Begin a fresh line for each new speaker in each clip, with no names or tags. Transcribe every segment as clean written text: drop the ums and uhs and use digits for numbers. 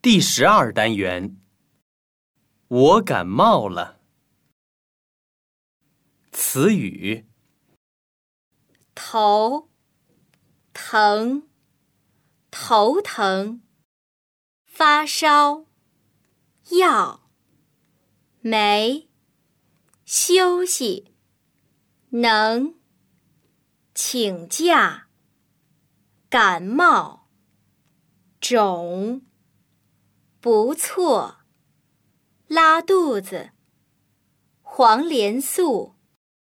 第12单元，我感冒了。词语：
头疼，头疼，发烧，药，没，休息，能，请假，感冒，肿，不错，拉肚子，黄连素。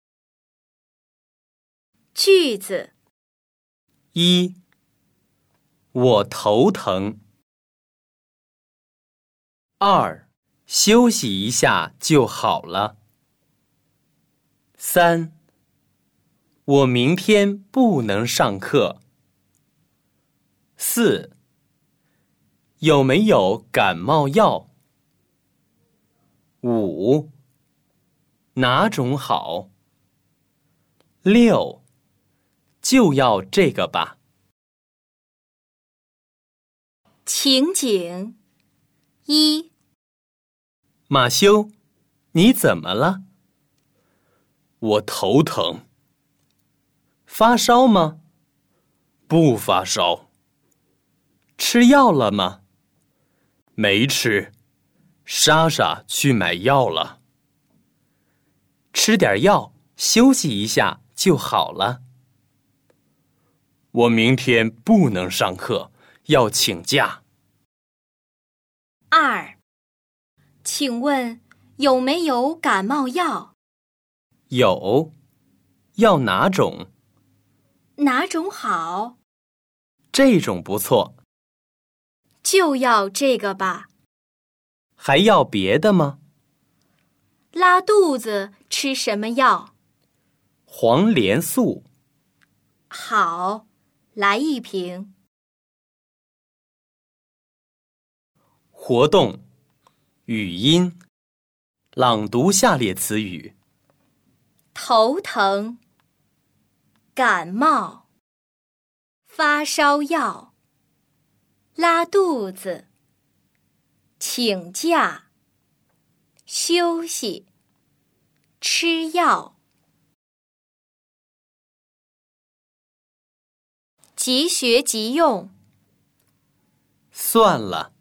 句子
1. 我头疼。2. 休息一下就好了。3. 我明天不能上课。4. 有没有感冒药？5. 哪种好？6. 就要这个吧。
情景1，
马修，你怎么了？我头疼。发烧吗？不发烧。吃药了吗？没吃。莎莎去买药了。吃点药，休息一下就好了。我明天不能上课，要请假。
2，请问有没有感冒药？
有。要哪种？
哪种好？
这种不错。
就要这个吧。
还要别的吗？
拉肚子吃什么药？
黄连素。
好，来1瓶。
活动：语音，朗读下列词语：
头疼，感冒，发烧药，拉肚子，请假，休息，吃药。即学即用。
算了。